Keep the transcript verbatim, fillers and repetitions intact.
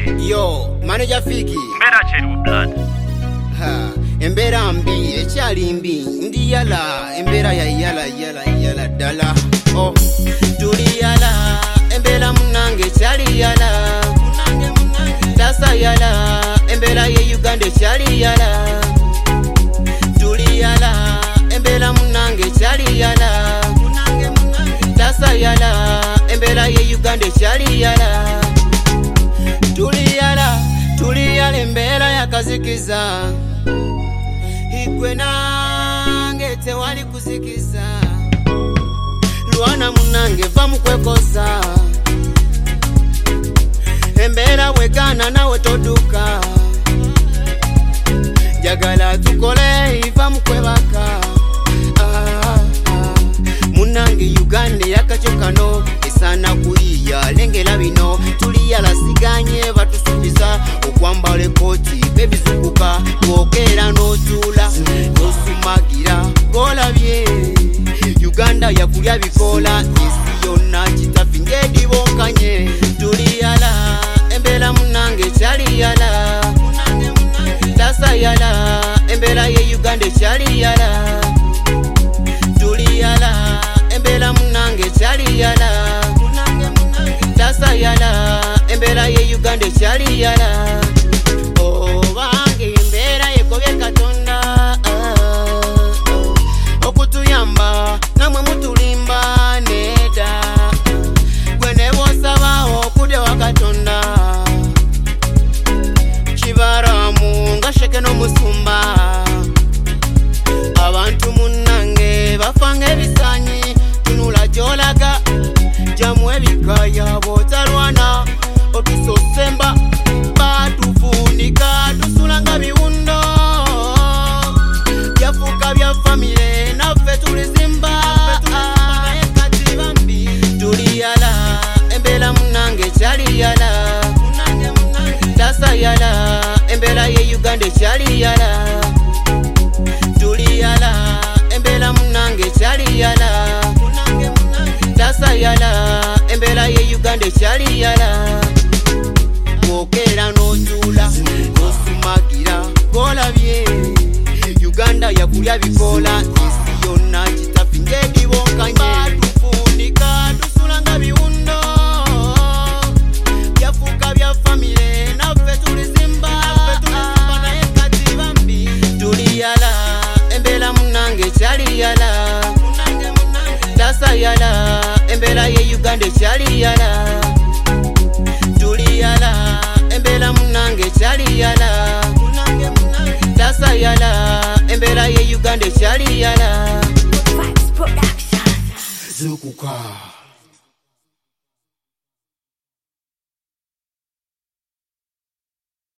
Yo, manager Fiki. Mbera cheru blood. Ha, embera mbi, echali mbi. Ndi yala, embera ya yala yala yala dala. Oh, tuli yala, embera munange chali yala. Munange munange. Tasa yala, embera ye Uganda chali yala. Tuli yala, embera munange chali yala. Munange munange. Tasa yala, embera ye Uganda chali yala. Tuli yala, tuli yala embera yakazikiza. Igwe nange tewali kuzikiza. Luana munange va mukwekosa. Embera wegana nawe toduka. Jagala tukole iva mukwebaka. Ah, ah. Munange Uganda yakachokano. Esana kuliya lengela bino. Tuli yala siganye batusubiza. Okwambale koti bebizunguka. Kwokera notula nosumagira golabye. Uganda yakulya bikola isi yonna kitafingedi bonkanye. Tuli yala embera munange chali yala. Munange munange. Tasa yala embera ye Uganda chali yala. Tuli yala embera munange chali yala. Munange munange. Tasa yala embera ye Uganda chali yala. Oh bange embera yekobye katonda. Okutuyamba namwe mutulimba neda. Gwene bosabaho okudya wakatonda. Kibaramu ngasheke n'omusumba. Abantu munange bafanga ebisanyi. Tunula gyolaga jamu ebikaya botalwana. Otusosemba batufunika tusulanga biwundo. Byafuka bya famile naffe tulizimba. Tuli yala embera munange chali yala. Munange munange. Tasa yala embera ye Uganda chali yala. Tuli yala embera munange chali yala. Munange munange. Tasa yala embera ye Uganda chali yala. Kwokera notula nosumagira golabye. Uganda yakulya bikola isi yonna kitafingedi bonkanye. Tufunika tusulanga biwundo. Byafuka bya famile naffe tulizimba. Naye kati bambi. Tuli yala embera munange chali yala. Munange munange. Tasa yala embera ye Uganda chali yala. Tuli yala embera munange chali yala. Munange munange. Tasa yala embera ye Uganda chali yala. Vibes Production. Zukuka.